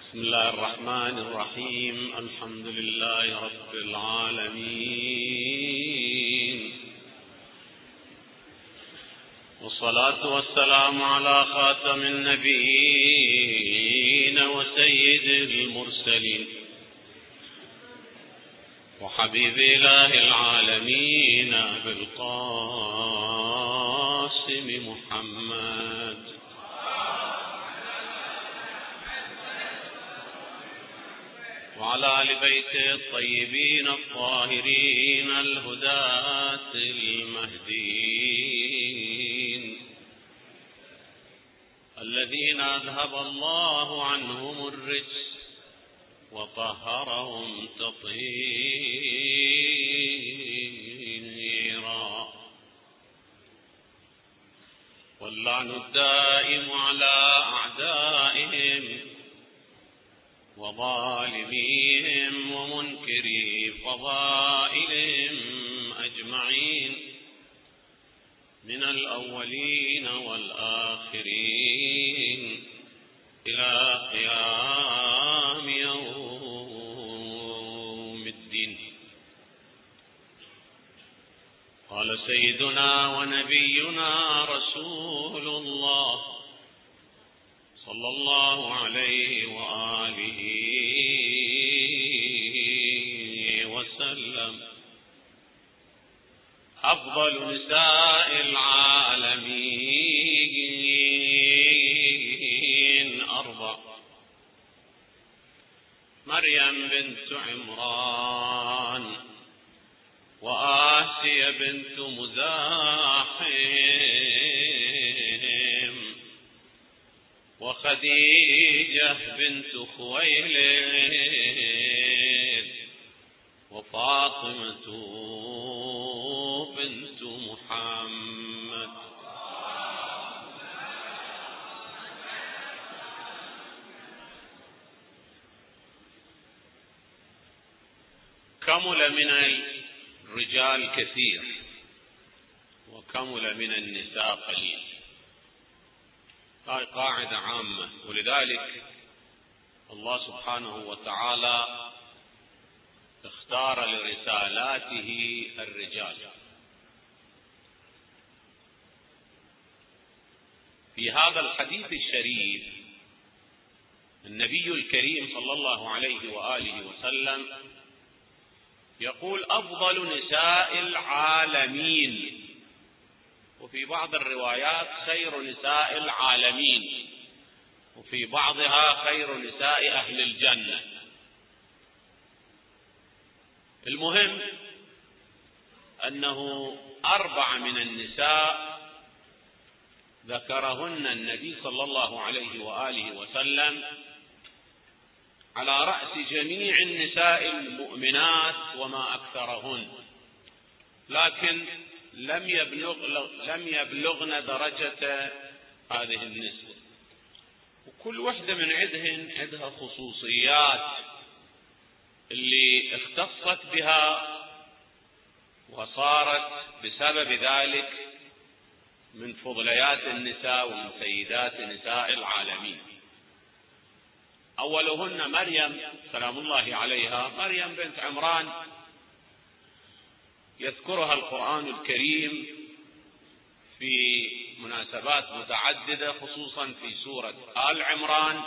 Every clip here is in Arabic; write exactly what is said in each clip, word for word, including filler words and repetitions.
بسم الله الرحمن الرحيم. الحمد لله رب العالمين، والصلاة والسلام على خاتم النبيين وسيد المرسلين وحبيب إله العالمين بالقاسم محمد وعلى آل بيته الطيبين الطاهرين الهداة المهديين الذين أذهب الله عنهم الرجس وطهرهم تطهيرا، واللعن الدائم على أعدائهم وظالميهم ومنكري فضائلهم أجمعين من الأولين والآخرين إلى قيام يوم الدين. قال سيدنا ونبينا رسول الله صلى الله عليه وآله وسلم: أفضل نساء العالمين أربع: مريم بنت عمران، وآسيا بنت مزاحم، وخديجة بنت خويلد، وفاطمة بنت محمد. كمل من الرجال كثير وكمل من النساء قليل، هاي قاعدة عامة، ولذلك الله سبحانه وتعالى اختار لرسالاته الرجال. في هذا الحديث الشريف النبي الكريم صلى الله عليه وآله وسلم يقول: أفضل نساء العالمين، وفي بعض الروايات خير نساء العالمين، وفي بعضها خير نساء أهل الجنة. المهم أنه أربع من النساء ذكرهن النبي صلى الله عليه وآله وسلم على رأس جميع النساء المؤمنات وما أكثرهن، لكن لم يبلغ لم يبلغن درجة هذه النسبة، وكل وحدة من عندهن عندها خصوصيات اللي اختصت بها وصارت بسبب ذلك من فضليات النساء ومن سيدات نساء العالمين. أولهن مريم سلام الله عليها، مريم بنت عمران، يذكرها القرآن الكريم في مناسبات متعددة، خصوصا في سورة آل عمران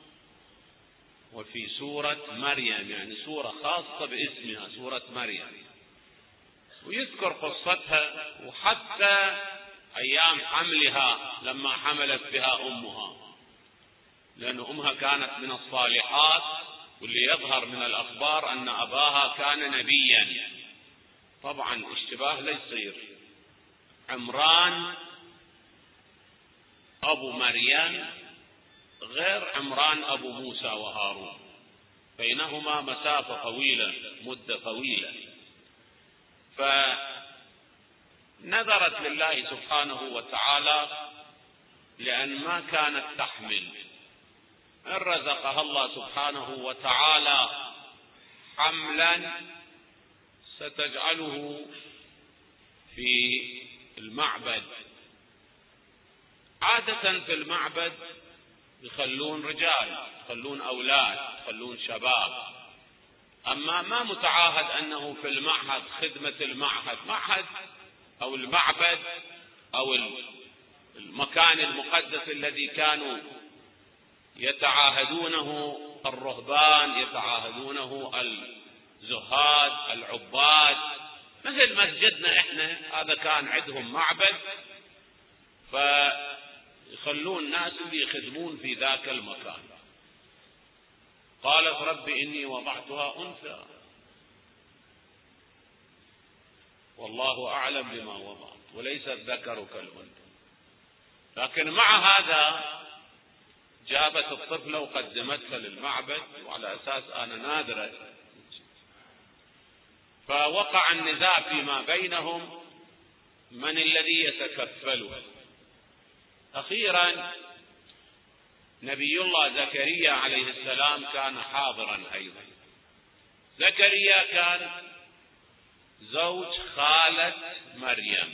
وفي سورة مريم، يعني سورة خاصة باسمها سورة مريم، ويذكر قصتها وحتى أيام حملها لما حملت بها أمها، لأن أمها كانت من الصالحات، واللي يظهر من الأخبار أن أباها كان نبيا. طبعا اشتباه لا يصير، عمران أبو مريم غير عمران أبو موسى وهارون، بينهما مسافة طويلة، مدة طويلة، فنذرت لله سبحانه وتعالى لأن ما كانت تحمل، إن رزقها الله سبحانه وتعالى حملا ستجعله في المعبد. عادة في المعبد يخلون رجال، يخلون أولاد، يخلون شباب. أما ما متعاهد أنه في المعهد خدمة المعهد، معهد أو المعبد أو المكان المقدس الذي كانوا يتعاهدونه الرهبان، يتعاهدونه الزهاد العباد، مثل مسجدنا احنا، هذا كان عندهم معبد، فيخلون الناس اللي يخدمون في ذاك المكان. قالت رب إني وضعتها أنثى والله أعلم بما وضعت وليس الذكر كالأنثى. لكن مع هذا جابت الطفلة وقدمتها للمعبد وعلى أساس أنا نادرة. فوقع النزاع فيما بينهم من الذي يتكفلها. أخيرا نبي الله زكريا عليه السلام كان حاضرا أيضا. زكريا كان زوج خالة مريم،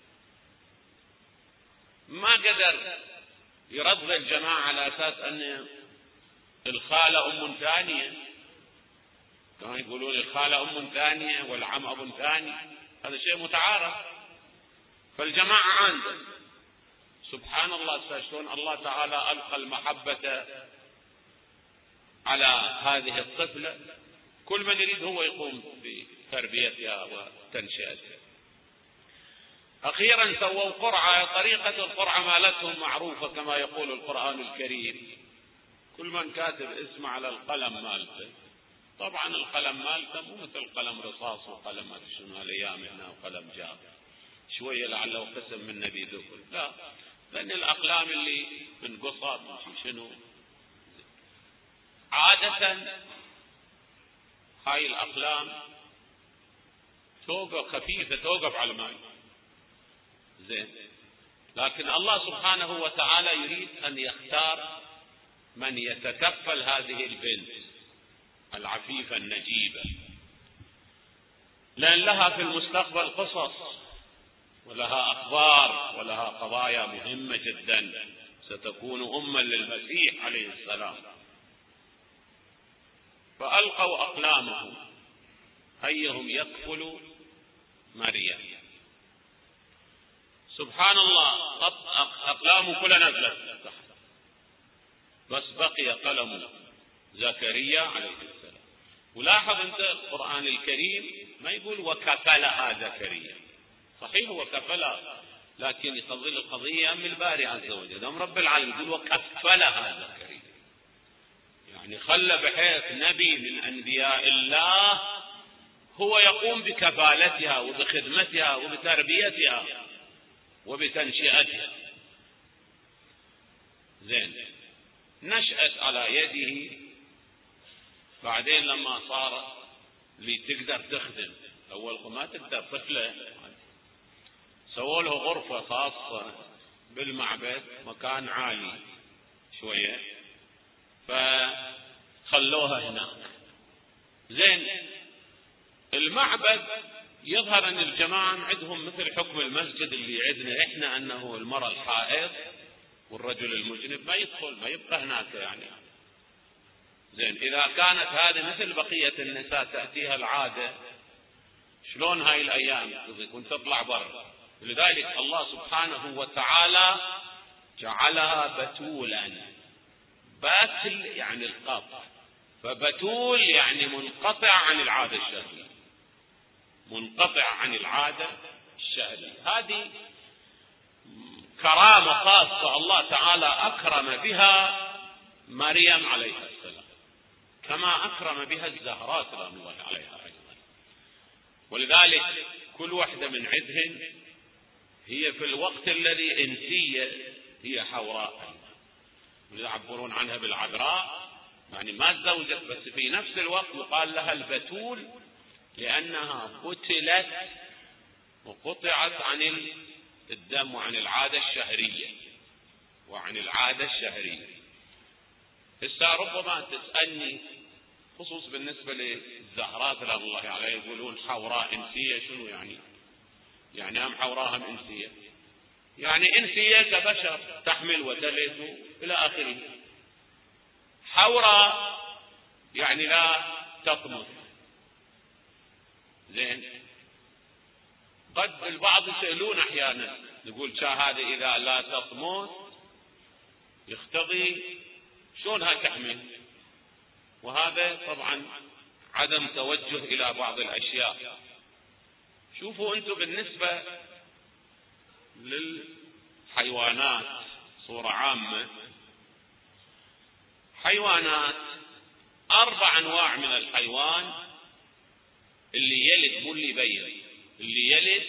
ما قدر يرضى الجماعة على أساس أن الخالة أم ثانية، كانوا يقولون الخالة أم ثانية والعم أب ثاني، هذا شيء متعارف. فالجماعة عنده سبحان الله شلون الله تعالى ألقى المحبة على هذه الطفلة، كل من يريد هو يقوم بتربيتها وتنشئتها. أخيرا سووا قرعة، طريقة القرعة مالتهم معروفة كما يقول القرآن الكريم، كل من كاتب اسمه على القلم مالته. طبعا القلم مالته مو مثل قلم رصاص وقلم ما ادري شنو هالايام هنا وقلم جاف شويه لعله قسم من نبي ذكر، لا، لان الاقلام اللي من قصب من شنو عاده هاي الاقلام توقف خفيفه، توقف على الماء زين. لكن الله سبحانه وتعالى يريد ان يختار من يتكفل هذه البنت العفيفة النجيبة، لأن لها في المستقبل قصص ولها أخبار ولها قضايا مهمة جدا، ستكون أما للمسيح عليه السلام. فألقوا أقلامهم أيهم يكفل مريم. سبحان الله أقلام كلها نزلت تحت، بس بقي قلم زكريا عليه السلام. ولاحظ انت القرآن الكريم ما يقول وكفلها زكريا، صحيح وكفلها، لكن يفضل القضية من الباري عز وجل، دام رب العالمين يقول وكفلها زكريا، يعني خلى بحيث نبي من أنبياء الله هو يقوم بكفالتها وبخدمتها وبتربيتها وبتنشئتها. زين، نشأت على يده. بعدين لما صار اللي تقدر تخدم، أول ما تقدر طفلة، سووا له غرفة خاصة بالمعبد، مكان عالي شوية، فخلوها هناك. زين، المعبد يظهر أن الجماعة عندهم مثل حكم المسجد اللي عندنا إحنا، أنه المرأة الحائض والرجل المجنب ما يدخل، ما يبقى هناك يعني. زين، إذا كانت هذه مثل بقية النساء تأتيها العادة، شلون هاي الأيام تكون تطلع برا؟ لذلك الله سبحانه وتعالى جعلها بتولا. باتل يعني القطع، فبتول يعني منقطع عن العادة الشهرية، منقطع عن العادة الشهرية. هذه كرامة خاصة الله تعالى أكرم بها مريم عليها السلام، كما أكرم بها الزهراء سلام الله عليها أيضا. ولذلك كل واحدة من عندهن هي في الوقت الذي إنسية هي حوراء، يعبرون عنها بالعذراء، يعني ما تزوجت، بس في نفس الوقت يقال لها البتول لأنها بتلت وقطعت عن الدم وعن العادة الشهرية وعن العادة الشهرية. هسه ربما تسألني خصوص بالنسبة للزهراء سلام الله عليه، يقولون حوراء إنسية، شنو يعني؟ يعني هم حوراء هم إنسية، يعني إنسية كبشر تحمل وتلد إلى آخره، حوراء يعني لا تطمث. زين، قد البعض يسألون أحيانا، نقول شا هذه إذا لا تطمث يختضي شلونها تحمل؟ وهذا طبعا عدم توجه إلى بعض الأشياء. شوفوا أنتم بالنسبة للحيوانات صورة عامة، حيوانات أربع أنواع من الحيوان، اللي يلد مو اللي يبين، اللي يلد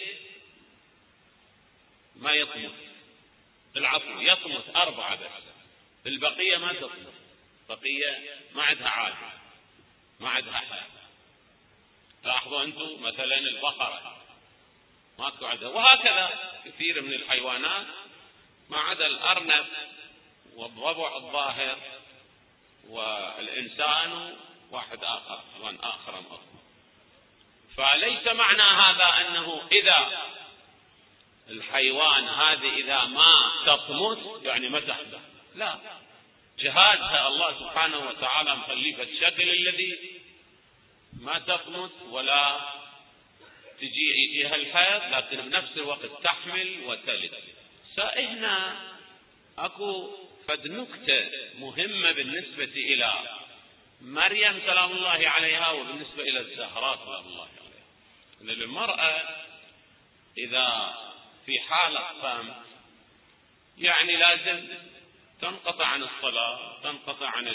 ما يطمث، العفو يطمث أربعة بس، البقية ما تطمث، بقية ما عندها عادة، ما عندها حياة. لاحظوا أنتم مثلا البقرة ماكو عندها، وهكذا كثير من الحيوانات ما عدا الأرنب والضبع الظاهر والإنسان واحد آخر حيوان آخر أخر. فليس معنى هذا أنه إذا الحيوان هذه إذا ما تطمث يعني ما تحدث، لا، جهازها الله سبحانه وتعالى مخليه بالشكل الذي ما تطمث ولا تجي يجيها الحيض، لكن بنفس الوقت تحمل وتلد. فإهنا أكو فد نكتة مهمة بالنسبة إلى مريم سلام الله عليها وبالنسبة إلى الزهراء سلام الله عليها، أن المرأة إذا في حالة صمت يعني لازم تنقطع عن الصلاة، تنقطع عن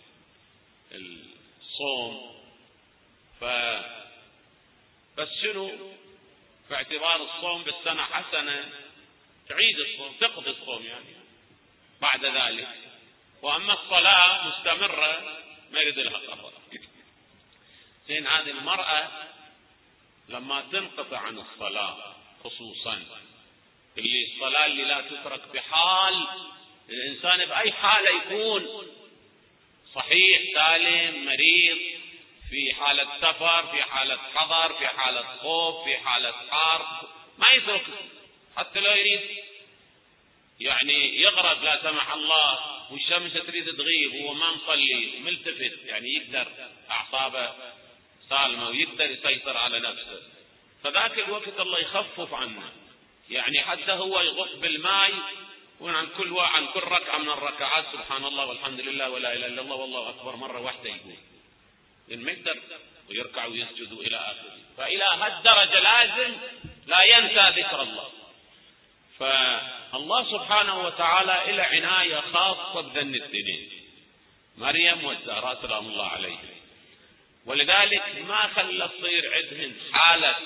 الصوم. ف بس شنو في اعتبار الصوم بالسنة حسنة تعيد الصوم، تقضي الصوم يعني بعد ذلك. وأما الصلاة مستمرة ما يريد لها قضاء. زين، هذه المرأة لما تنقطع عن الصلاة خصوصا اللي الصلاة اللي لا تترك بحال، الإنسان بأي حالة يكون صحيح سالم مريض، في حالة سفر، في حالة حضر، في حالة خوف، في حالة حار، ما يترك حتى لو يريد يعني يغرق لا سمح الله والشمس تريد تغيب وهو ما مصلي ملتفت، يعني يقدر أعصابه سالمة ويقدر يسيطر على نفسه. فذاك الوقت الله يخفف عنه، يعني حتى هو يغص بالماء وعن كل عن كل ركعة من الركعات سبحان الله والحمد لله ولا إله إلا الله والله أكبر مرة واحدة يقول، لأن ما يقدر ويركع ويسجد إلى آخره. فإلى هالدرجة لازم لا ينسى ذكر الله. فالله سبحانه وتعالى إلى عناية خاصة بذن الاثنين مريم والزهراء سلام الله عليهم، ولذلك ما خلى تصير عندهن حالة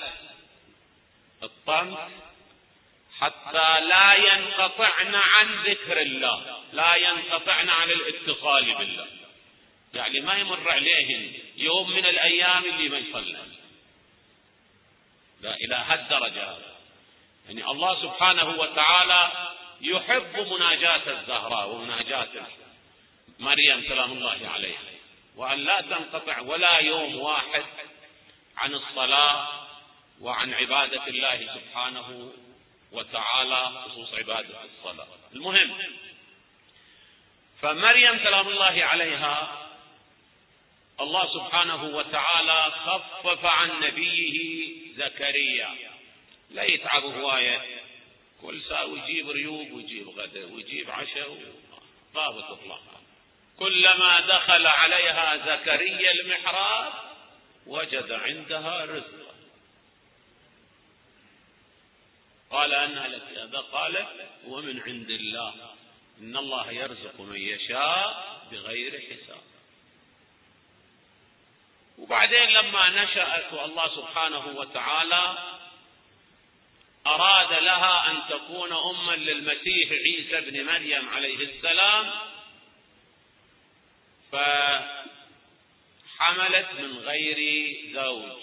الطمس حتى لا ينقطعن عن ذكر الله، لا ينقطعن عن الاتصال بالله، يعني ما يمر عليهن يوم من الأيام اللي ما يصلى. لا، إلى هالدرجة هذا يعني الله سبحانه وتعالى يحب مناجاة الزهراء ومناجاة مريم سلام الله عليها، وأن لا تنقطع ولا يوم واحد عن الصلاة وعن عبادة الله سبحانه وتعالى، خصوص عبادة الصلاة. المهم، فمريم سلام الله عليها الله سبحانه وتعالى خفف عن نبيه زكريا، لا يتعب هواية، كل ساعة ويجيب ريوب ويجيب غدا ويجيب عشاء طابت اطلاقا. كلما دخل عليها زكريا المحراب وجد عندها رزقا، قال أنها لك هذا؟ قالت هو من عند الله، إن الله يرزق من يشاء بغير حساب. وبعدين لما نشأت والله سبحانه وتعالى أراد لها أن تكون أما للمسيح عيسى بن مريم عليه السلام، فحملت من غير زوج،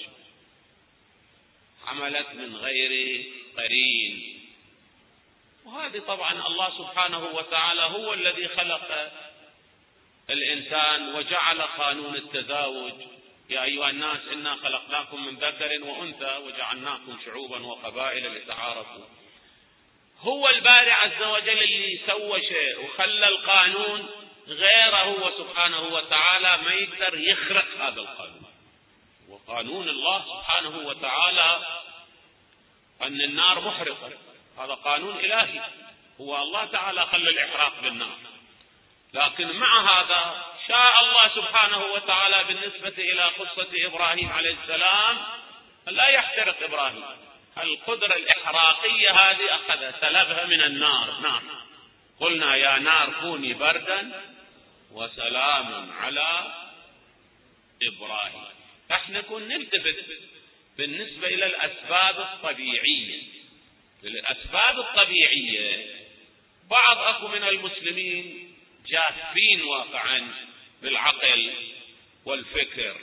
حملت من غير قرين. وهذه طبعا الله سبحانه وتعالى هو الذي خلق الإنسان وجعل قانون التزاوج، يا أيها الناس إنا خلقناكم من ذكر وأنثى وجعلناكم شعوبا وقبائل لتعارفوا. هو الباري عز وجل اللي سوى شيء وخلى القانون غيره هو سبحانه وتعالى ما يقدر يخرق هذا القانون. وقانون الله سبحانه وتعالى أن النار محرقة، هذا قانون إلهي، هو الله تعالى خلى الإحراق بالنار. لكن مع هذا شاء الله سبحانه وتعالى بالنسبة إلى قصة إبراهيم عليه السلام لا يحترق إبراهيم. القدرة الإحراقية هذه أخذ سلبها من النار. نعم، قلنا يا نار كوني بردا وسلاما على إبراهيم. احنا كنا نلتفت بالنسبة إلى الأسباب الطبيعية. الأسباب الطبيعية بعض أكو من المسلمين جافين واقعا بالعقل والفكر،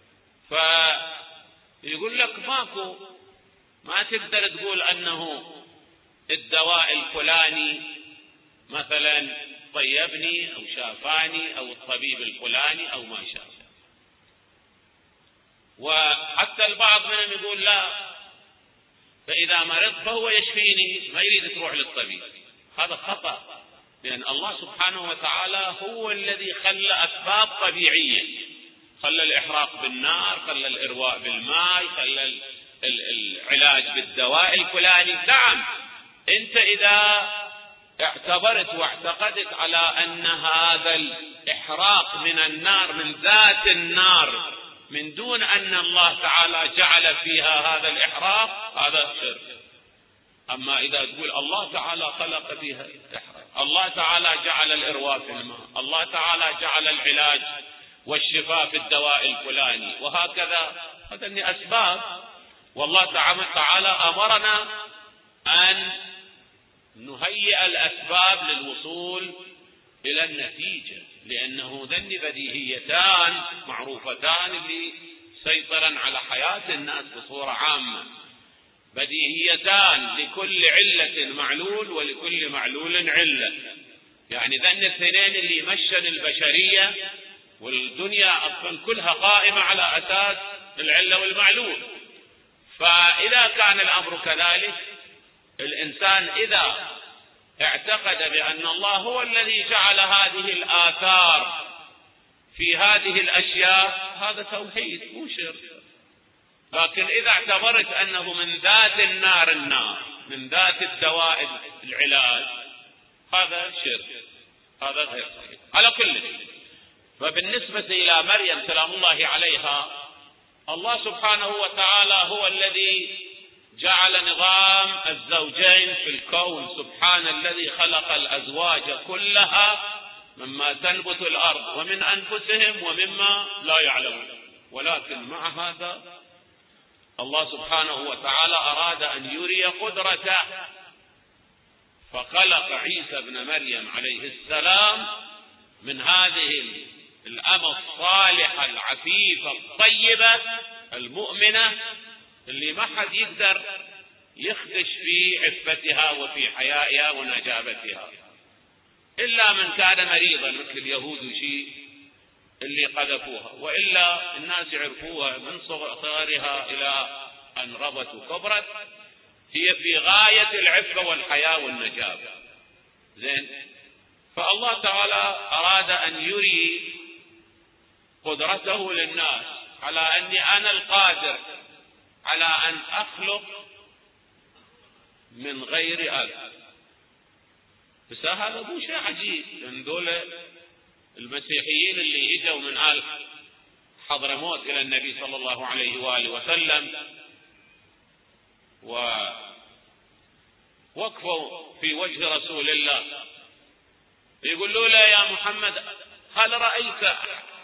فيقول لك ماكو، ما تقدر تقول أنه الدواء الفلاني مثلا طيبني أو شافاني أو الطبيب الفلاني أو ما شاء. وحتى البعض منهم يقول لا، فإذا مرضت فهو يشفيني، ما يريد تروح للطبيب. هذا خطأ، لأن الله سبحانه وتعالى هو الذي خلى أسباب طبيعية، خلى الإحراق بالنار، خلى الإرواء بالماء، خلى العلاج بالدواء الفلاني. نعم، أنت إذا اعتبرت واعتقدت على أن هذا الإحراق من النار من ذات النار من دون أن الله تعالى جعل فيها هذا الإحراق، هذا شرك. أما إذا تقول الله تعالى خلق فيها الإحراق، الله تعالى جعل الإرواء في الماء، الله تعالى جعل العلاج والشفاء في الدواء الفلاني، وهكذا، هذه أسباب. والله تعالى أمرنا أن نهيئ الأسباب للوصول إلى النتيجة، لأنه ذن بديهيتان معروفتان اللي سيطرا على حياة الناس بصورة عامة، بديهيتان، لكل علة معلول ولكل معلول علة. يعني ذن الاثنين اللي يمشن البشرية والدنيا أصلا كلها قائمة على أساس العلة والمعلول. فإذا كان الأمر كذلك، الإنسان إذا اعتقد بأن الله هو الذي جعل هذه الآثار في هذه الأشياء، هذا توحيد مو شرك. لكن إذا اعتبرت أنه من ذات النار النار، من ذات الدواء العلاج، هذا شرك، هذا غير صحيح. على كل، فبالنسبة إلى مريم سلام الله عليها، الله سبحانه وتعالى هو الذي جعل نظام الزوجين في الكون. سبحان الذي خلق الأزواج كلها مما تنبت الأرض ومن أنفسهم ومما لا يعلمون. ولكن مع هذا الله سبحانه وتعالى أراد أن يري قدرته، فخلق عيسى بن مريم عليه السلام من هذه الأمة الصالحة العفيفة الطيبة المؤمنة اللي ما حد يقدر يخدش في عفتها وفي حيائها ونجابتها، إلا من كان مريضا مثل اليهود وشيء اللي قذفوها، وإلا الناس يعرفوها من صغرها إلى أن رضت وكبرت، هي في غاية العفة والحياة والنجابة. زين، فالله تعالى أراد أن يري قدرته للناس على أني أنا القادر على أن أخلق من غير أب. بس هذا مو شيء عجيب، لأن دول المسيحيين اللي اجوا من آل حضرموت إلى النبي صلى الله عليه وآله وسلم ووقفوا في وجه رسول الله يقولوا له يا محمد هل رأيت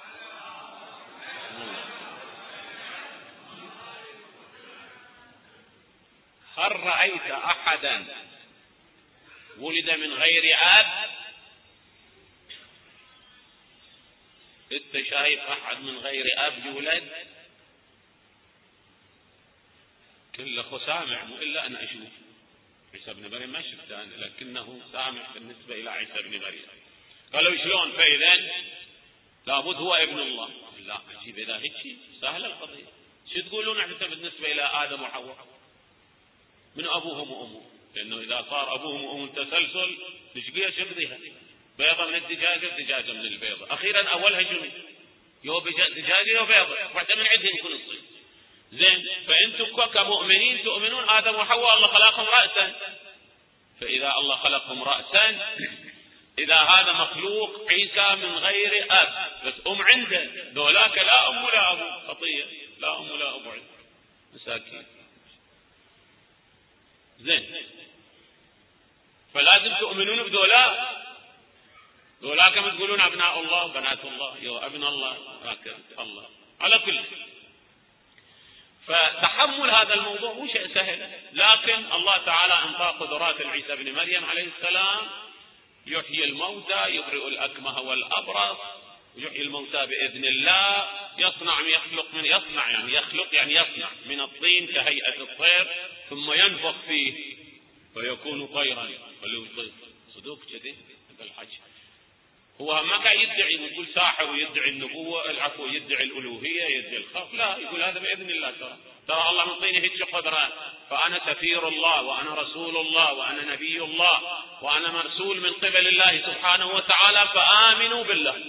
هل رأيت أحدا ولد من غير أب؟ انت شايف أحد من غير أب يولد؟ كل أخو سامع، مو إلا أنا أشوف عيسى بن مريم ما شفته أنا، لكنه سامع بالنسبة إلى عيسى بن مريم. قالوا شلون؟ فإذا لابد هو ابن الله. لا عجيب، إذا هيك سهلة القضية. شو تقولون حتى بالنسبة إلى آدم وحواء؟ من أبوهم وأمهم؟ لأنه إذا صار أبوهم وأمهم تسلسل تشقيها شقضيها. بيضة من الدجاجة ودجاجة من البيضة، أخيرا أولها شنو؟ يو دجاجة يو بيضة، واحدة من عندهم يكون تصير. زين، فأنتم كمؤمنين تؤمنون آدم وحواء الله خلقهم رأسا، فإذا الله خلقهم رأسا، إذا هذا مخلوق عيسى من غير أب بس أم عنده، ذولاك لا أم ولا أبو، خطية، لا أم ولا أبو عنده، مساكين. زين، فلازم تؤمنون بذولاك، ذولاك تقولون أبناء الله وبنات الله، يو ابن الله هكذا الله على كل. فتحمل هذا الموضوع مو شيء سهل، لكن الله تعالى انطى قدرات عيسى بن مريم عليه السلام، يحيي الموتى، يبرئ الأكمه والأبرص، يحيي الموتى بإذن الله، يصنع يخلق من يصنع يعني يخلق يعني يصنع من الطين كهيئة الطير، ثم ينفخ فيه فيكون طيرا. صدوق كذي بالحج، هو ما قاعد يدعي ويقول ساحر ويدعي النبوة، العفو يدعي الألوهية يدعي الخلق، لا، يقول هذا بإذن الله. ترى ترى الله مطيني هيك قدرة، فأنا سفير الله وأنا رسول الله وأنا نبي الله وأنا مرسول من قبل الله سبحانه وتعالى، فآمنوا بالله.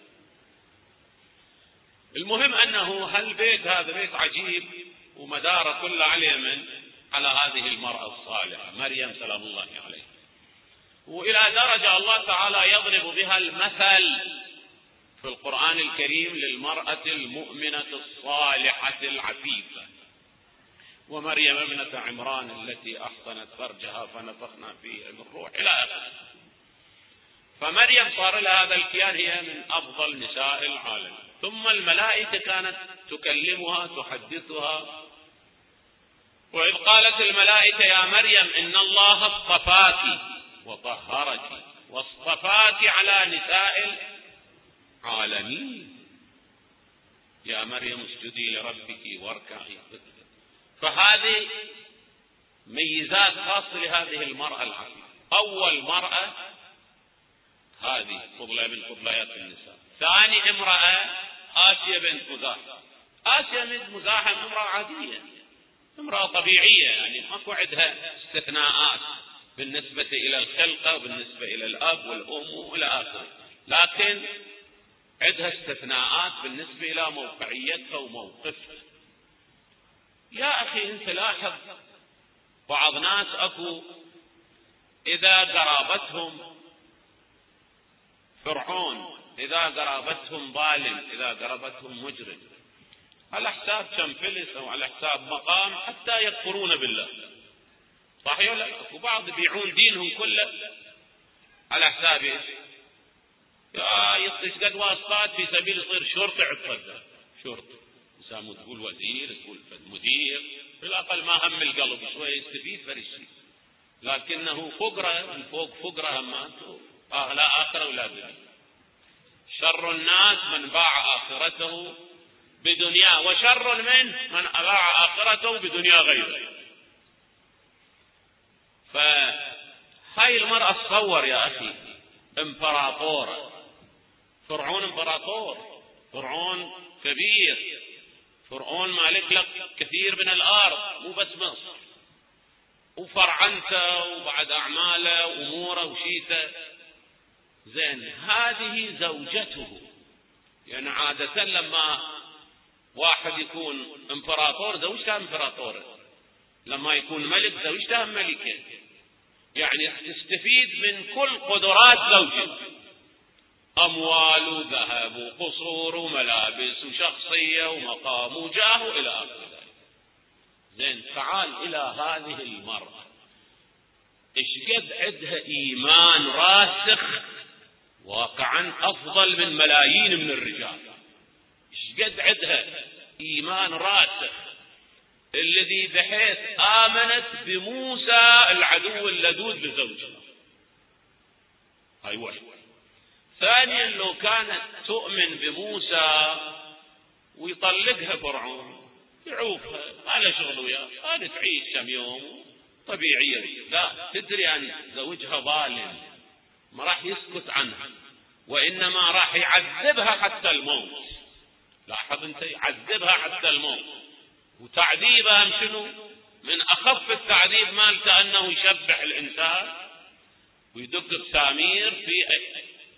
المهم أنه هالبيت هذا بيت عجيب ومداره كله على اليمن، على هذه المرأة الصالحة مريم سلام الله عليها، وإلى درجة الله تعالى يضرب بها المثل في القرآن الكريم للمرأة المؤمنة الصالحة العفيفة، ومريم ابنة عمران التي أحصنت فرجها فنفخنا فيه من روح إلى آخره. فمريم صار لها هذا الكيان، هي من أفضل نساء العالم. ثم الملائكة كانت تكلمها تحدثها، وإذ قالت الملائكة يا مريم إن الله اصطفاك وطهرك واصطفاك على نساء العالمين، يا مريم اسجدي لربك واركعي. فهذه ميزات خاصة لهذه المرأة العفيفة. أول مرأة هذه فضلة من فضليات النساء. ثاني امرأة آسيا بنت مزاحم. آسيا بنت مزاحم امرأة عادية، امرأة طبيعية، يعني ماكو عندها استثناءات بالنسبة إلى الخلقة وبالنسبة إلى الأب والأم وإلى آخره، لكن عندها استثناءات بالنسبة إلى موقعيتها وموقفها. يا أخي أنت لاحظ بعض ناس أكو إذا قرابتهم فرعون، إذا قرابتهم ظالم، إذا قرابتهم مجرم، على حساب كم فلس أو على حساب مقام حتى يكفرون بالله، صحيح ولا لا؟ وبعض يبيعون دينهم كله على حساب ايش؟ يا يصير قد واسطات في سبيل يصير شرطي عتصدق شرطي، يسموه تقول وزير تقول مدير، في الأقل ما هم القلب شوي يستفيد فرشي، لكنه فقرة من فوق فقرة هماته، آه لا آخرة ولا دنيا. شر الناس من باع آخرته بدنيا، وشر منه من باع آخرته بدنيا غيره. فهاي المرأة تصور يا أخي امبراطورة، فرعون امبراطور، فرعون كبير، فرعون مالك لك كثير من الأرض مو بس مصر، وفرعنته وبعد أعماله وأموره وشيته. زين، هذه زوجته، يعني عادة لما واحد يكون امبراطور زوجته امبراطورة، لما يكون ملك زوجته ملكة، يعني تستفيد من كل قدرات زوجته، أموال وذهب وقصور وملابس وشخصية ومقام وجاه إلى آخره. زين، تعال إلى هذه المرأة، إيش قد عندها إيمان راسخ واقعا أفضل من ملايين من الرجال. إيش قد عندها إيمان راسخ الذي بحيث آمنت بموسى العدو اللدود بزوجها. هاي واحد. ثانيا، لو كانت تؤمن بموسى ويطلقها فرعون يعوفها، ما له شغل وياه، هذه تعيش كم يوم طبيعية، لا تدري أن زوجها ظالم ما راح يسكت عنها، وإنما راح يعذبها حتى الموت. لاحظ أنت، يعذبها حتى الموت، وتعذيبها شنو؟ من أخف التعذيب مالته أنه يشبح الإنسان ويدق بسامير في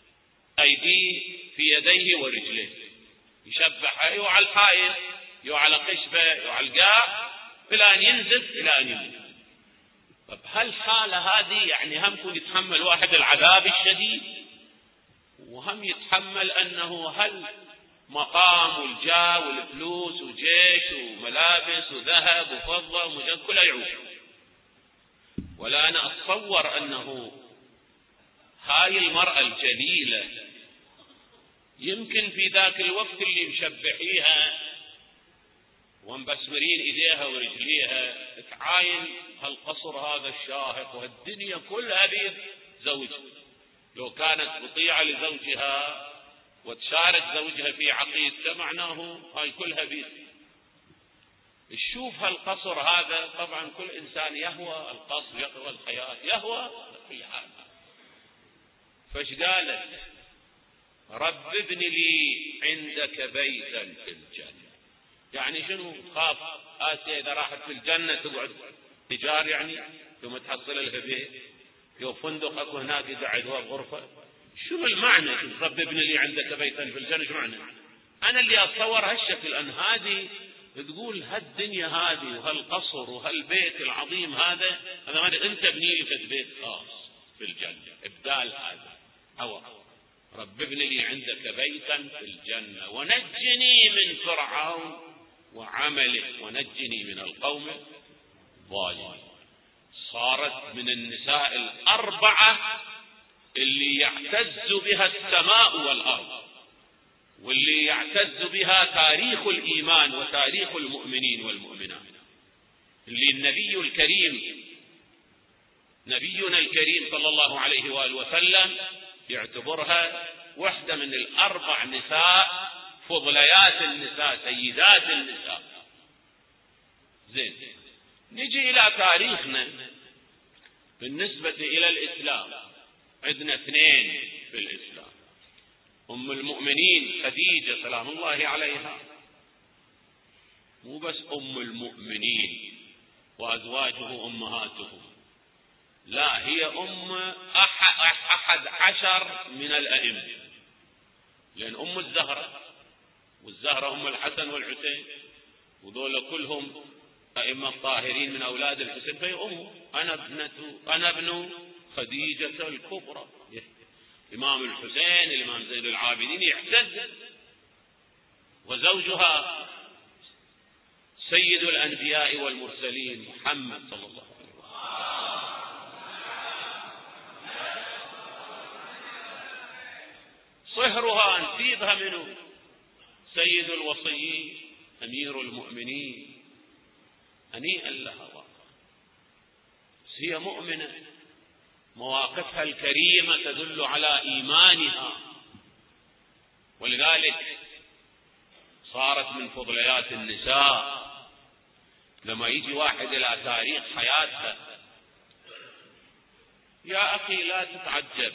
أيديه في يديه ورجليه، يشبح يو على الحائط يو على خشبة يو على القاع إلى أن ينزف إلى أن يموت. طب هالحالة هذه يعني هم يكون يتحمل واحد العذاب الشديد، وهم يتحمل أنه هل مقام والجاه والفلوس وجيش وملابس وذهب وفضة ومجد كلها يعوش. ولا أنا أتصور أنه هاي المرأة الجليلة يمكن في ذاك الوقت اللي مشبحيها ومبسمرين إيديها ورجليها تعاين هالقصر هذا الشاهق وهالدنيا كلها بيد زوجها. لو كانت مطيعة لزوجها وتشارك زوجها في عقيدته معناه هاي كلها بيد. تشوف هالقصر هذا، طبعا كل إنسان يهوى القصر يهوى الحياة يهوى في حال. فايش قالت؟ رب ابن لي عندك بيتا في الجنة. يعني شنو؟ خاف آسيا إذا راحت في الجنة تقعد تجار، يعني ثم تحصل لها بيت يو فندق اكو هناك يقعد هو بغرفة. شنو المعنى رب ابن لي عندك بيتا في الجنة؟ شو معنى؟ أنا اللي أتصور هالشكل أن هذه تقول هالدنيا هذه وهالقصر وهالبيت العظيم هذا هذا أنت ابني لك بيت خاص في الجنة. إبدال هذا هو رب ابن لي عندك بيتا في الجنة ونجني من فرعون وعمله ونجني من القوم الظالمين. صارت من النساء الأربعة اللي يعتز بها السماء والأرض، واللي يعتز بها تاريخ الإيمان وتاريخ المؤمنين والمؤمنات، اللي النبي الكريم نبينا الكريم صلى الله عليه وآله وسلم يعتبرها واحدة من الأربع نساء فضليات النساء سيدات النساء. زين، نجي إلى تاريخنا بالنسبة إلى الإسلام. عندنا اثنين في الإسلام، أم المؤمنين خديجة سلام الله عليها، مو بس أم المؤمنين وأزواجه أمهاتهم، لا هي أم أحد عشر من الأئمة، لأن أم الزهرة والزهرة أم الحسن والحسين وذول كلهم أئمة طاهرين من أولاد الحسين، فهي أم. أنا ابنة أنا ابن خديجة الكبرى. الإمام الحسين الإمام زين العابدين يعتز، وزوجها سيد الأنبياء والمرسلين محمد صلى الله عليه وسلم. صهرها انسيبها منه سيد الوصيين أمير المؤمنين، هنيئا لها. هي مؤمنة، مواقفها الكريمة تدل على إيمانها، ولذلك صارت من فضليات النساء. لما يجي واحد إلى تاريخ حياتها، يا أخي لا تتعجب،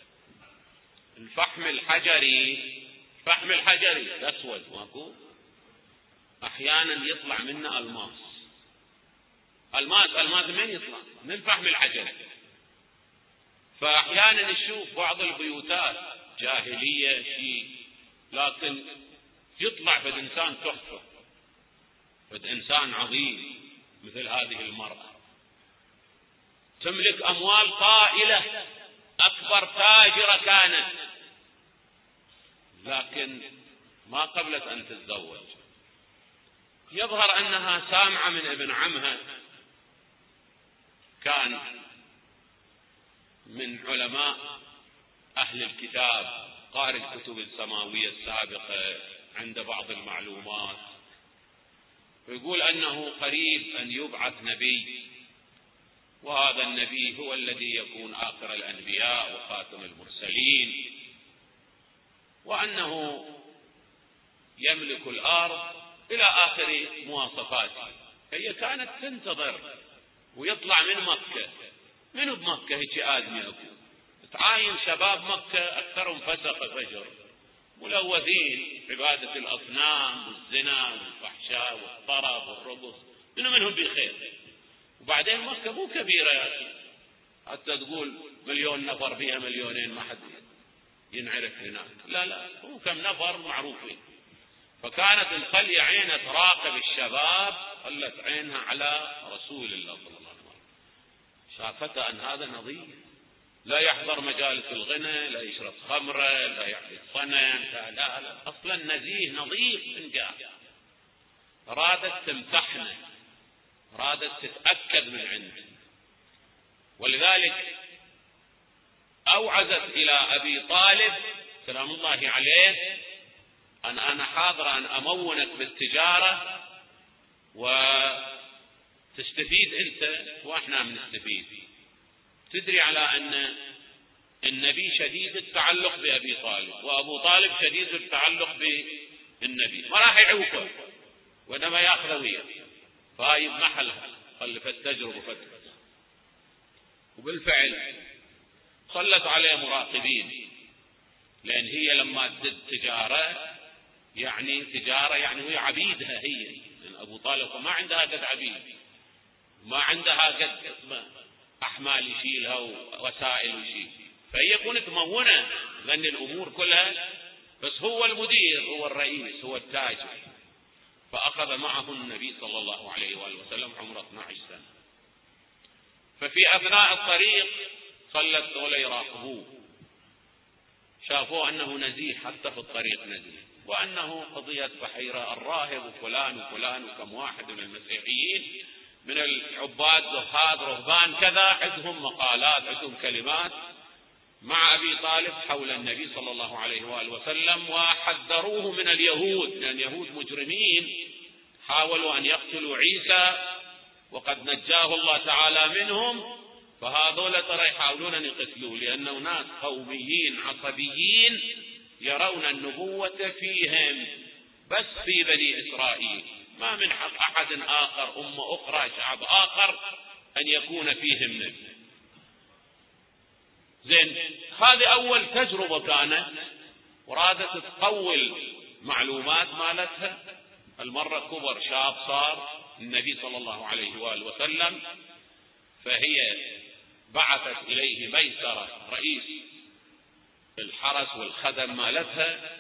الفحم الحجري الفحم الحجري الأسود ماكو أحيانا يطلع منه ألماس. ألماس ألماس من يطلع؟ من الفحم الحجري. فأحيانا نشوف بعض البيوتات جاهلية شيء، لكن يطلع فد إنسان تحفة، فد إنسان عظيم مثل هذه المرأة، تملك أموال طائلة، أكبر تاجرة كانت، لكن ما قبلت أن تتزوج. يظهر أنها سامعة من ابن عمها، كان من علماء أهل الكتاب، قارئ الكتب السماوية السابقة، عند بعض المعلومات، ويقول أنه قريب أن يبعث نبي، وهذا النبي هو الذي يكون آخر الأنبياء وخاتم المرسلين، وأنه يملك الأرض إلى آخر مواصفاته. هي كانت تنتظر ويطلع من مكة. منو بمكة هيك آدمي أكو؟ تعاين شباب مكة أكثرهم فسق فجر، ملوثين عبادة الأصنام والزنا والفحشاء والطرب والرقص، منو منهم بخير. وبعدين مكة مو كبيرة يا أخي حتى تقول مليون نفر فيها مليونين، ما حد ينعرف هناك، لا لا، هم كم نفر معروفين. فكانت الخلية عينها تراقب الشباب، خلت عينها على رسول الله صلى الله عليه وسلم، شافتها أن هذا نظيف، لا يحضر مجالس الغنى، لا يشرب خمرة، لا يعبد صنم، لا لا لا، أصلا نزيه نظيف من جاه. رادت تمتحنه، رادت تتأكد من عنده، ولذلك أوعزت إلى أبي طالب سلام الله عليه أن أنا حاضر أن أمونك بالتجارة وتستفيد أنت وإحنا بنستفيد. تدري على أن النبي شديد التعلق بأبي طالب، وأبو طالب شديد التعلق بالنبي، ما راح يعوقه وإنما يأخذ وياه، فهاي بمحلها خلفت التجربة فترة. وبالفعل صلت عليه مراقبين، لأن هي لما تدد تجارة يعني تجارة يعني هي عبيدها هي، لأن أبو طالب ما عندها قد عبيد، ما عندها قد أحمال يشيلها ووسائل يشيل، فهي كانت ممونة لأن الأمور كلها، بس هو المدير، هو الرئيس، هو التاجر. فأخذ معه النبي صلى الله عليه وآله وسلم عمره اثني عشر سنة. ففي أثناء الطريق خلت ذولا يراقبوه، شافوه أنه نزيه، حتى في الطريق نزيه، وأنه قضية بحيرة الراهب وفلان وفلان وكم واحد من المسيحيين من العباد زهاد رهبان كذا، عندهم مقالات، عندهم كلمات مع أبي طالب حول النبي صلى الله عليه وآله وسلم، وحذروه من اليهود، لأن اليهود مجرمين حاولوا أن يقتلوا عيسى وقد نجاه الله تعالى منهم، فهذول ترى يحاولون أن يقتلوه، لأنه ناس قوميين عصبيين يرون النبوة فيهم بس في بني إسرائيل، ما من حق أحد آخر، أمة أخرى، شعب آخر أن يكون فيهم نبي. زين، هذه أول تجربة كانت، ورادت تقول معلومات مالتها. المرة كبر شاب صار النبي صلى الله عليه وآله وسلم، فهي بعثت إليه ميسرة رئيس الحرس والخدم مالتها،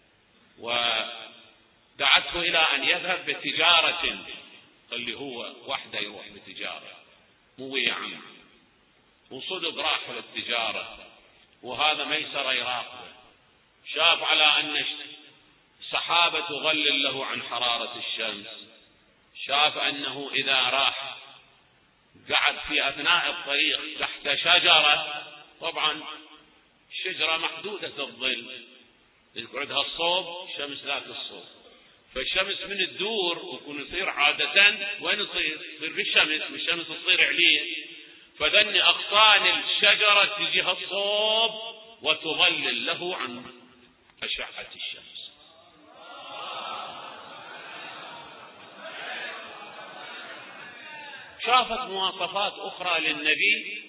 ودعته إلى أن يذهب بتجارة، اللي هو وحده يروح بتجارة مو ويا عم، وصدق راح للتجارة، وهذا ميسرة يراقبه، شاف على أن السحابة تظلل له عن حرارة الشمس، شاف أنه إذا راح قعد في أثناء الطريق تحت شجرة، طبعا الشجرة محدودة الظل، يقعدها الصوب، الشمس ذات الصوب، فالشمس من الدور ويكون يصير عادة وين يصير؟ يصير بالشمس، والشمس تصير عليه، فذن أغصان الشجرة تجيها الصوب وتظلل له عن أشعة الشمس. شافت مواصفات أخرى للنبي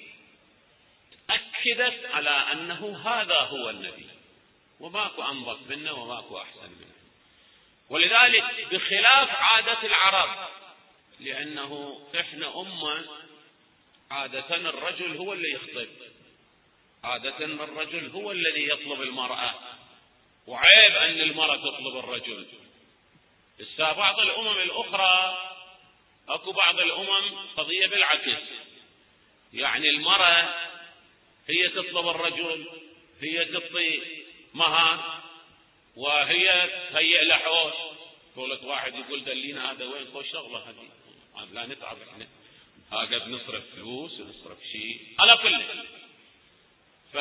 أكدت على أنه هذا هو النبي، وماكو أنظف منه وماكو أحسن منه. ولذلك بخلاف عادة العرب، لأنه إحنا أمة عادة الرجل هو اللي يخطب، عادة الرجل هو الذي يطلب المرأة، وعيب أن المرأة تطلب الرجل. إذا بعض الأمم الأخرى أكو بعض الأمم قضية بالعكس، يعني المرأة هي تطلب الرجل، هي تعطي مهر، وهي تهيئ له حوش. قولت واحد يقول دلينا هذا وين خوش شغلة هذه، لا نتعب احنا، هذا بنصرف فلوس ونصرف شيء على كل. ف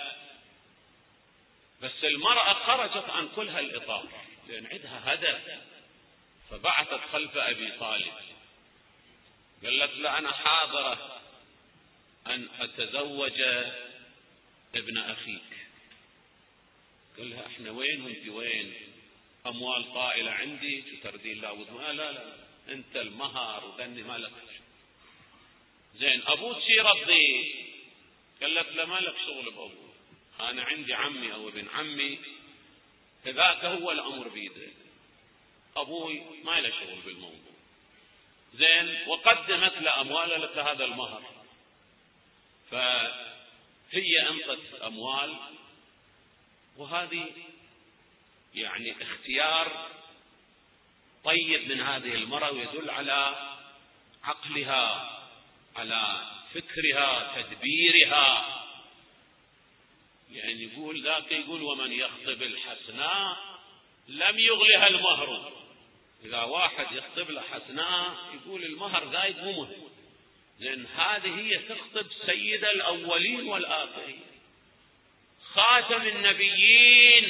بس المرأة خرجت عن كل هالإطار لأن عندها هدف، فبعثت خلف أبي طالب، قالت له أنا حاضرة أن أتزوج ابن أخيك. قال لها احنا وين وانت وين؟ أموال طائلة عندي تردين لا وضوء. لا لا انت المهر وذني ما لك. زين أبوك شي رضي؟ قالت له ما لك شغل بأبوك، أنا عندي عمي أو ابن عمي فذاك هو الأمر بيده، أبوي ما له شغل بالموضوع. زين وقدمت له أموال، لك هذا المهر، فهي أنطت أموال وهذه يعني اختيار طيب من هذه المرأة، ويدل على عقلها، على فكرها، تدبيرها. يعني يقول ذاك، يقول ومن يخطب الحسناء لم يغلها المهر. إذا واحد يخطب له حسناء يقول المهر زايد مو مهم، لأن هذه هي تخطب سيد الأولين والآخرين، خاتم النبيين،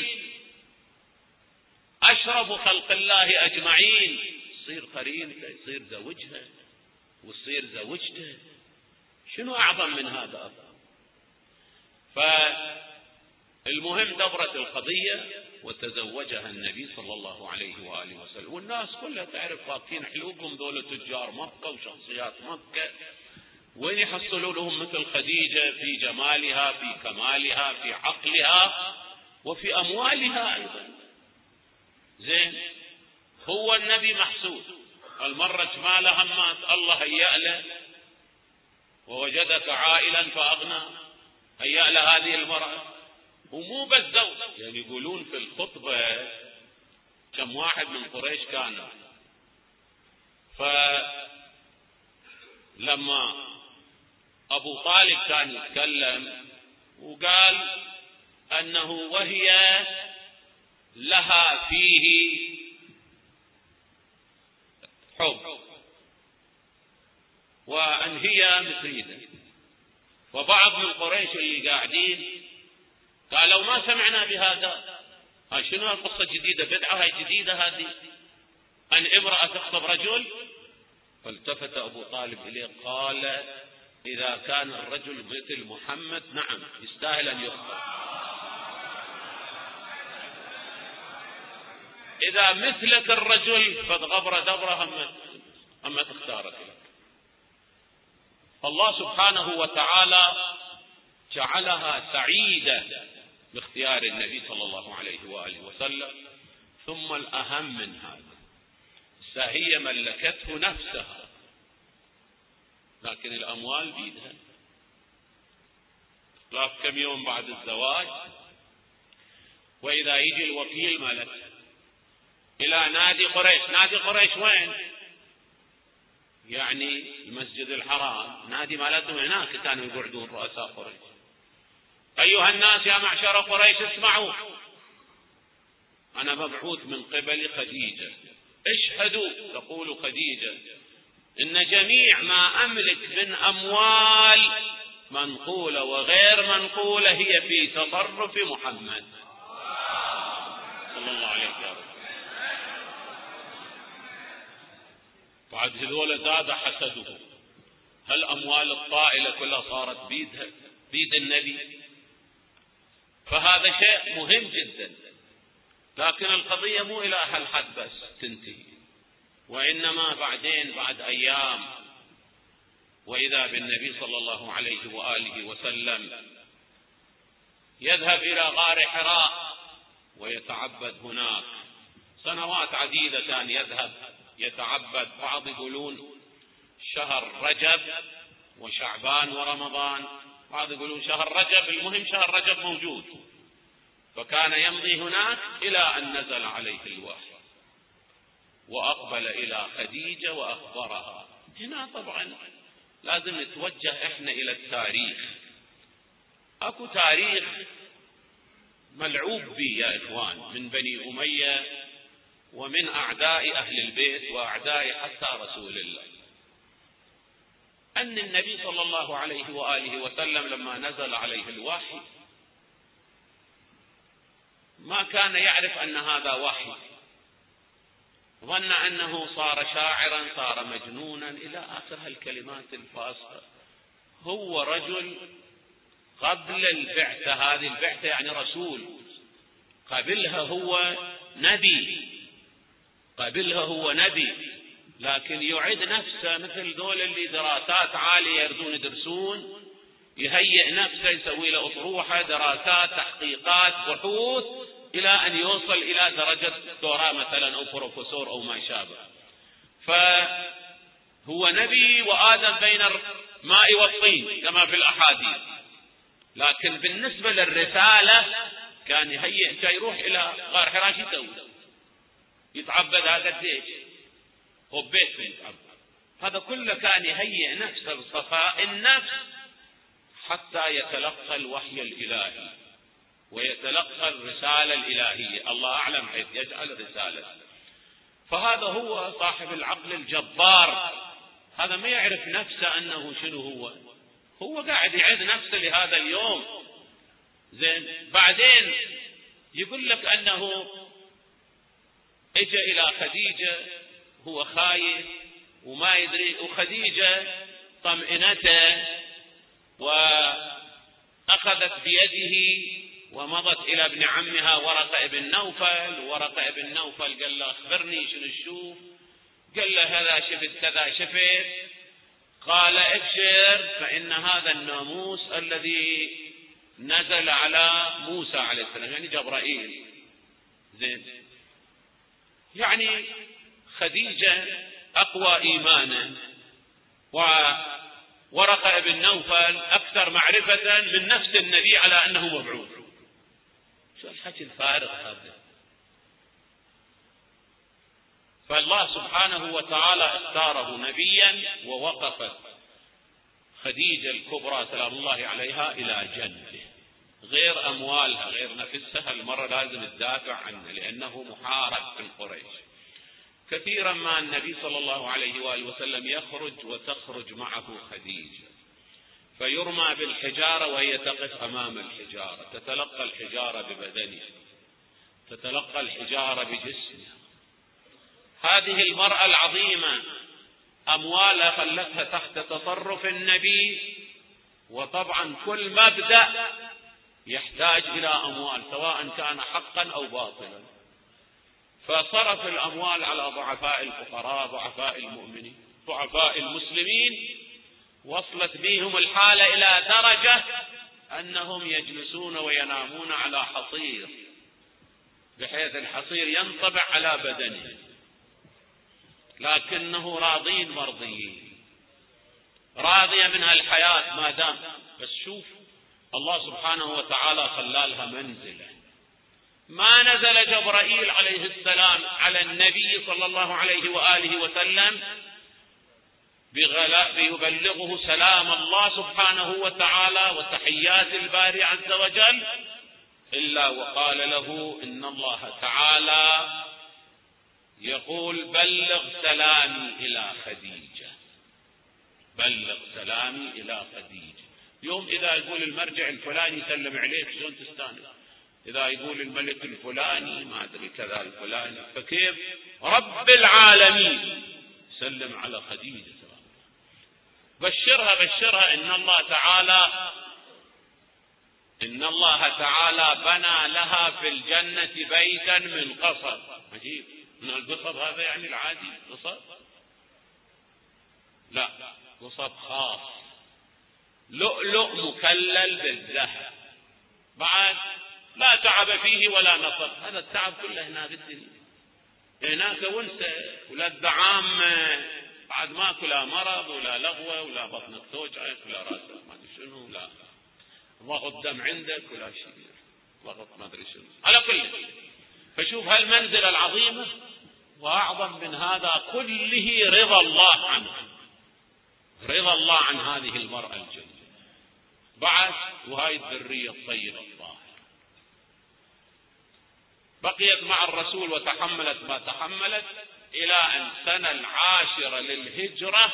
أشرف خلق الله أجمعين، يصير قرينته، يصير زوجها ويصير زوجته، شنو أعظم من هذا؟ فالمهم دبرت القضية وتزوجها النبي صلى الله عليه وآله وسلم. والناس كلها تعرف فاكين حلوقهم ذول تجار مكة وشخصيات مكة، وين يحصلوا لهم مثل خديجة في جمالها، في كمالها، في عقلها، وفي أموالها أيضا. زين، هو النبي محسود، المرة جمال همات الله هيأ له، ووجدك عائلا فأغنى، هيأ له هذه المرأة. ومو بس زوج، يعني يقولون في الخطبة كم واحد من قريش كان، فلما أبو طالب كان يتكلم وقال أنه وهي لها فيه حب وأن هي مفيدة، وبعض من قريش اللي قاعدين قالوا ما سمعنا بهذا، هاي شنو القصة جديدة، بدعة هاي جديدة هذه، أن امرأة تخطب رجل. فالتفت أبو طالب إليه قال إذا كان الرجل مثل محمد نعم يستاهل أن يخطب، إذا مثلك الرجل فغبر دبره هم أما تختارك لك. الله سبحانه وتعالى جعلها سعيدة باختيار النبي صلى الله عليه وآله وسلم. ثم الأهم من هذا، هي ملكته نفسها، لكن الأموال بيدها. لا كم يوم بعد الزواج، وإذا يجي الوكيل ملك إلى نادي قريش. نادي قريش وين؟ يعني المسجد الحرام، نادي مالتهم هناك كانوا يقعدون رؤساء قريش. أيها الناس يا معشر قريش اسمعوا، أنا مبعوث من قبل خديجة، اشهدوا، تقول خديجة إن جميع ما أملك من أموال منقولة وغير منقولة هي في تصرف محمد صلى الله عليه وسلم. بعد هذول زاد حسده، هل أموال الطائلة كلها صارت بيدها بيد النبي؟ فهذا شيء مهم جدا. لكن القضية مو إلى هالحد بس تنتهي، وإنما بعدين بعد أيام وإذا بالنبي صلى الله عليه وآله وسلم يذهب إلى غار حراء ويتعبد هناك سنوات عديدة. كان يذهب يتعبد، بعض يقولون شهر رجب وشعبان ورمضان، بعض يقولون شهر رجب، المهم شهر رجب موجود. فكان يمضي هناك إلى أن نزل عليه الوحي وأقبل إلى خديجة وأخبرها. هنا طبعا لازم نتوجه إحنا إلى التاريخ. أكو تاريخ ملعوب به يا إخوان من بني أمية ومن أعداء أهل البيت وأعداء حتى رسول الله، أن النبي صلى الله عليه وآله وسلم لما نزل عليه الوحي ما كان يعرف أن هذا وحي، ظن أنه صار شاعرا، صار مجنونا، إلى آخر هالكلمات الفاسدة. هو رجل قبل البعثة، هذه البعثة يعني رسول، قبلها هو نبي، قبلها هو نبي، لكن يعد نفسه مثل دول اللي دراسات عالية يردون يدرسون، يهيئ نفسه، يسوي له أطروحة، دراسات، تحقيقات، بحوث، إلى أن يوصل إلى درجة دكتوراه مثلا أو بروفيسور أو ما شابه. فهو نبي وآدم بين الماء والطين كما في الأحاديث، لكن بالنسبة للرسالة كان يهيئ جاي يروح إلى غار حراء شو يسوي؟ يتعبد هذا قديش؟ هو ببيت يتعبد. هذا كله كان يهيئ نفسه لصفاء النفس حتى يتلقى الوحي الإلهي ويتلقى الرسالة الإلهية، الله أعلم حيث يجعل الرسالة. فهذا هو صاحب العقل الجبار، هذا ما يعرف نفسه أنه شنو هو، هو قاعد يعد نفسه لهذا اليوم. زين، بعدين يقول لك أنه اجى إلى خديجة هو خايف وما يدري، وخديجة طمئنته وأخذت بيده ومضت إلى ابن عمها ورقة ابن نوفل، ورقة ابن نوفل قال له أخبرني شنو تشوف، قال له هذا شفت كذا شفت، قال ابشر فإن هذا الناموس الذي نزل على موسى عليه السلام، يعني جبرائيل. زين، يعني خديجة أقوى إيمانا وورقة ابن نوفل أكثر معرفة من نفس النبي على أنه مبعوث. شو الحكي الفارغ هذا؟ فالله سبحانه وتعالى اختاره نبيا، ووقفت خديجة الكبرى سلام الله عليها إلى جنبه، غير أموالها غير نفسها، المرة لازم تدافع عنه لأنه محارب من قريش. كثيرا ما النبي صلى الله عليه وآله وسلم يخرج وتخرج معه خديجة، فيرمى بالحجارة وهي تقف أمام الحجارة، تتلقى الحجارة ببدنها، تتلقى الحجارة بجسمها. هذه المرأة العظيمة أموالها خلتها تحت تصرف النبي، وطبعا كل مبدأ يحتاج إلى أموال سواء كان حقا أو باطلا، فصرف الأموال على ضعفاء الفقراء، ضعفاء المؤمنين، ضعفاء المسلمين. وصلت بهم الحالة إلى درجة أنهم يجلسون وينامون على حصير، بحيث الحصير ينطبع على بدنه، لكنه راضين مرضيين، راضية من هالحياة ما دام. بس شوف الله سبحانه وتعالى خلالها منزلة، ما نزل جبرائيل عليه السلام على النبي صلى الله عليه وآله وسلم بيبلغه سلام الله سبحانه وتعالى وتحيات الباري عز وجل، إلا وقال له إن الله تعالى يقول بلغ سلامي إلى خديجة، بلغ سلامي إلى خديجة. يوم إذا يقول المرجع الفلاني سلم عليك شلون تستانس، إذا يقول الملك الفلاني ما أدري كذا الفلاني، فكيف رب العالمين سلم على خديجة؟ بشرها بشرها إن الله تعالى إن الله تعالى بنى لها في الجنة بيتا من قصب. عجيب، من القصب هذا يعني العادي قصب؟ لا، قصب خاص، لؤلؤ مكلل بالذهب، بعد لا تعب فيه ولا نصب. هذا التعب كله هنا بالدنيا، هناك وانت ولا الدعام بعد ما كلا مرض ولا لغوة ولا بطنك توجعك ولا راسك ما ادري شنو، لا ضغط دم عندك ولا شيء، ضغط ما ادري شنو، على كل. فشوف هالمنزلة العظيمة، واعظم من هذا كله رضا الله عنه، رضا الله عن هذه المرأة الجميلة. بعد وهاي الذرية الطيبة الطاهرة بقيت مع الرسول وتحملت ما تحملت إلى أن سنة العاشرة للهجرة،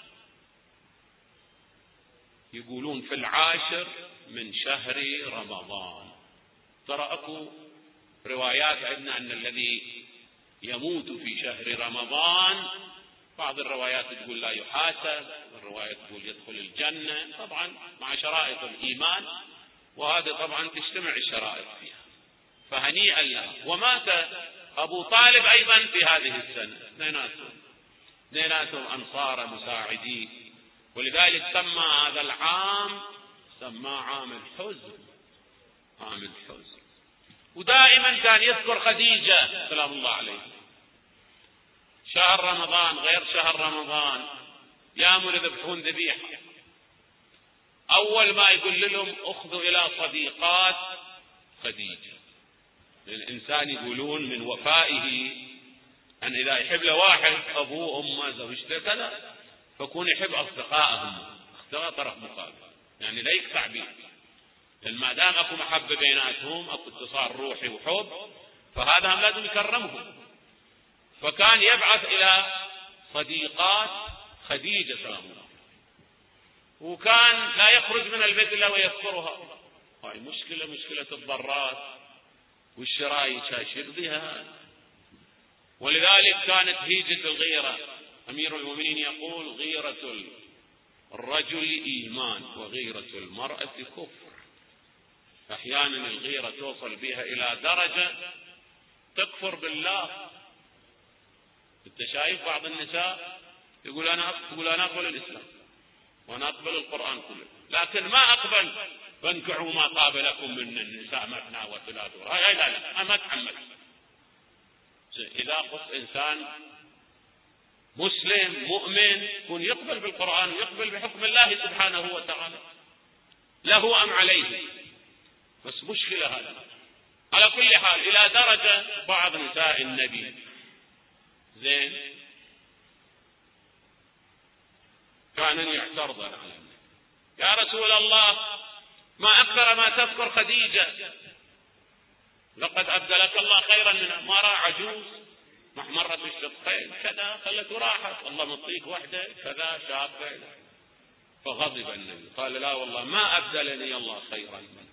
يقولون في العاشر من شهر رمضان. ترى أكو روايات عندنا أن الذي يموت في شهر رمضان، بعض الروايات تقول لا يحاسب، والروايات تقول يدخل الجنة، طبعا مع شرائط الإيمان، وهذا طبعا تجتمع الشرائط فيها، فهنيئا له. ومات أبو طالب أيضا في هذه السنة، اثنيناتهم اثنيناتهم أنصار مساعدين، ولذلك سمى هذا العام سماه عام الحزن، عام الحزن. ودائما كان يذكر خديجة سلام الله عليها. شهر رمضان غير شهر رمضان يامر يذبحون ذبيحة، أول ما يقول لهم اخذوا إلى صديقات خديجة، الإنسان يقولون من وفائه أن إذا يحب له واحد أبوه أمه زوجته كذا فكون يحب أصدقائهم، أصدقاء طرف مقابل، يعني لا يقطع به، لأن ما دام أكو محبة بيناتهم أكو اتصال روحي وحب فهذا لازم يكرمهم. فكان يبعث إلى صديقات خديجة سلام الله، وكان لا يخرج من البيت إلا ويذكرها. هاي مشكلة مشكلة الضرات والشرايط شاشر بها. ولذلك كانت هيجة الغيرة، أمير المؤمنين يقول غيرة الرجل إيمان وغيرة المرأة كفر. أحيانا الغيرة توصل بها إلى درجة تكفر بالله. انت شايف بعض النساء يقول أنا يقول أنا أقبل الإسلام وأنا أقبل القرآن كله، لكن ما أقبل فانكحوا ما قابلكم من النساء مثنى وثلاث ورباع. لا لا ما أتحمل. إذا قلت إنسان مسلم مؤمن يكون يقبل بالقرآن ويقبل بحكم الله سبحانه وتعالى، له أم عليه. بس مشكلة هذا. على كل حال إلى درجة بعض نساء النبي زين كان يعترضن على النبي، يا رسول الله ما أكثر ما تذكر خديجة، لقد أبدلك الله خيرا منها، ما رأى عجوز محمرة الشقين كذا خلت راحت، الله مطيك وحده كذا شابة. فغضب النبي قال لا والله ما أبدلني الله خيرا منها،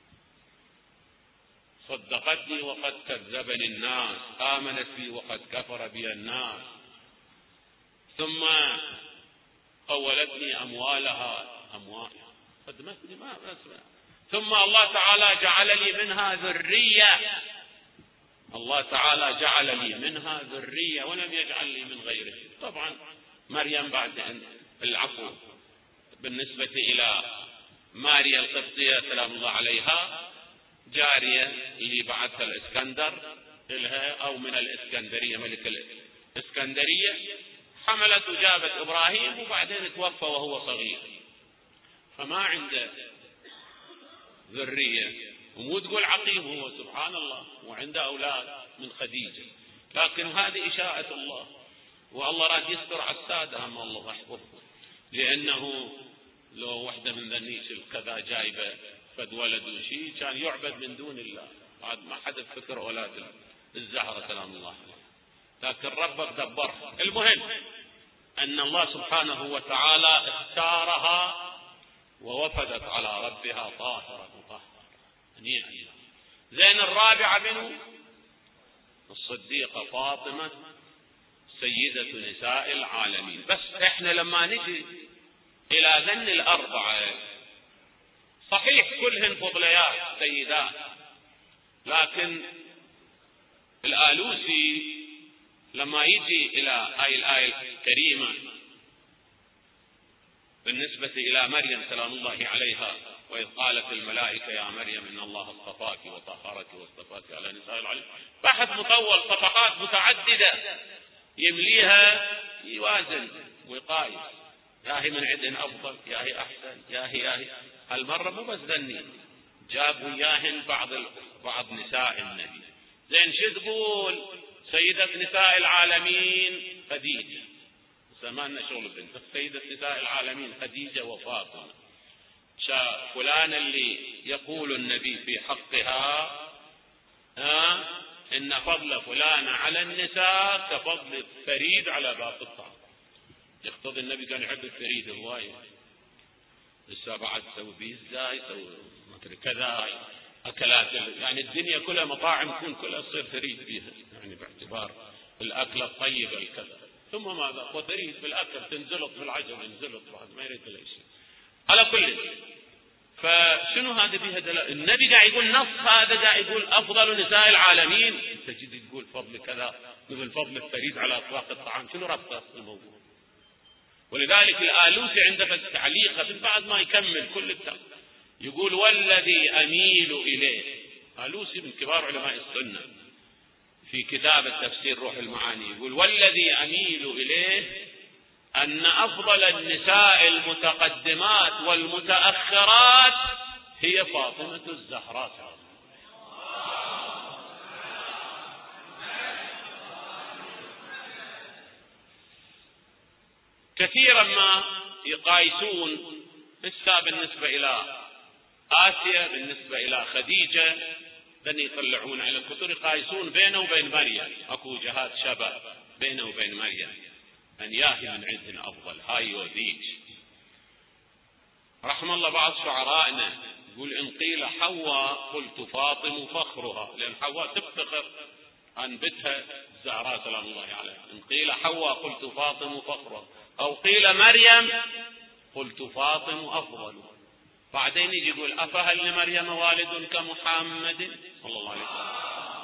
صدقتني وقد كذبني الناس، آمنت بي وقد كفر بي الناس، ثم قولتني أموالها أموالها خدمتني ما أسمع، ثم الله تعالى جعل لي منها ذرية، الله تعالى جعل لي منها ذرية ولم يجعل لي من غيره. طبعا مريم بعد أن العفو بالنسبة إلى ماريا القبطية سلام الله عليها جارية اللي بعثها الإسكندر إلها أو من الإسكندرية ملك الإسكندرية، حملت وجابت إبراهيم وبعدين توفى وهو صغير، فما عنده ذرية، ومو تقول عقيم هو سبحان الله وعنده أولاد من خديجة، لكن هذه إشاءة الله، والله راد يستر على السادة هم الله يحفظه، لأنه لو وحدة من ذنيش الكذا جايبة فد ولد وشي كان يعبد من دون الله، بعد ما حد فكر أولاد الزهرة سلام الله عليه، لكن ربك دبرها. المهم أن الله سبحانه وتعالى اختارها ووفدت على ربها طاهرة مطهرة. زين الرابعة منه الصديقة فاطمة سيدة نساء العالمين. بس احنا لما نجي الى ذن الاربعة صحيح كلهن فضليات سيدات، لكن الآلوسي لما يجي الى هاي الآية الكريمة بالنسبة الى مريم سلام الله عليها، وإذ قالت الملائكة يا مريم إن الله اصطفاك وطهرك واصطفاك على نساء العالمين، بحث مطول صفحات متعددة يمليها يوازن ويقايس، يا هي من عندنا أفضل، يا هي أحسن، يا هي يا هي. هالمرة مو بس ذني، جاب وياهن بعض بعض نساء النبي. زين شو تقول سيدة نساء العالمين خديجة، زماننا شغل بنت سيدة نساء العالمين خديجة وفاطمة. فلان اللي يقول النبي في حقها ها إن فضل فلان على النساء كفضل الثريد على باقي الطعام، يقتضي النبي كان يحب الثريد هواية، لسه بعد سوي بيتزا يسوي مثل كذا أكلات، يعني الدنيا كلها مطاعم تكون كلها تصير ثريد فيها، يعني باعتبار الأكلة الطيبة الكذا، ثم ماذا وثريد بالأكل تنزلط بالعجل ينزلط بعد ما يريد لا شيء. على كل فشنو هذا بها دلالة؟ النبي قاعد يقول نص هذا قاعد يقول أفضل نساء العالمين، أنت جدي تقول فضل كذا مثل فضل الثريد على أطباق الطعام، شنو ربطه الموضوع؟ ولذلك الآلوسي عنده التعليق من بعد ما يكمل كل التعليق يقول والذي أميل إليه، آلوسي من كبار علماء السنة في كتاب التفسير روح المعاني يقول والذي أميل إليه أن أفضل النساء المتقدمات والمتأخرات هي فاطمة الزهراء. كثيرا ما يقايسون لسه بالنسبة إلى آسيا، بالنسبة إلى خديجة، لن يطلعون على الكتب يقايسون بينه وبين مريم، اكو جهات شبه بينه وبين مريم، أن ياهي من عندنا أفضل، هاي وذيك. رحم الله بعض شعرائنا يقول إن قيل حواء قلت فاطم فخرها، لأن حواء تفتخر عن بنتها الزهراء سلام الله عليها. إن قيل حواء قلت فاطم فخرها، أو قيل مريم قلت فاطم أفضل. بعدين يجي يقول أفهل لمريم والد كمحمد صلى الله عليه وسلم،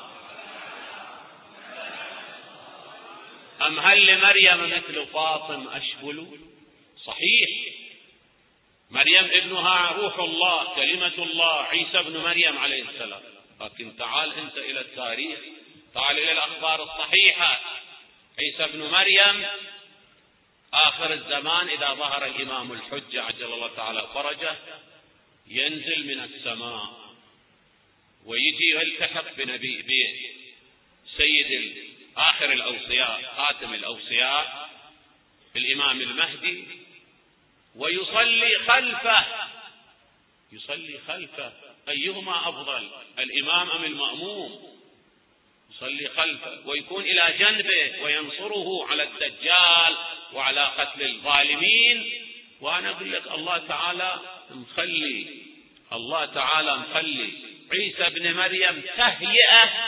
أم هل لمريم مثل فاطم أشبل؟ صحيح، مريم ابنها روح الله كلمة الله عيسى ابن مريم عليه السلام، لكن تعال أنت إلى التاريخ، تعال إلى الأخبار الصحيحة. عيسى ابن مريم آخر الزمان إذا ظهر الإمام الحجة عجل الله تعالى فرجه ينزل من السماء ويجي يلتحق بنبي بسيد آخر الأوصياء خاتم الأوصياء الإمام المهدي، ويصلي خلفه، يصلي خلفه. أيهما أفضل، الإمام أم المأموم؟ يصلي خلفه ويكون إلى جنبه وينصره على الدجال وعلى قتل الظالمين. وأنا أقول لك الله تعالى مخلي، الله تعالى مخلي عيسى ابن مريم تهيئة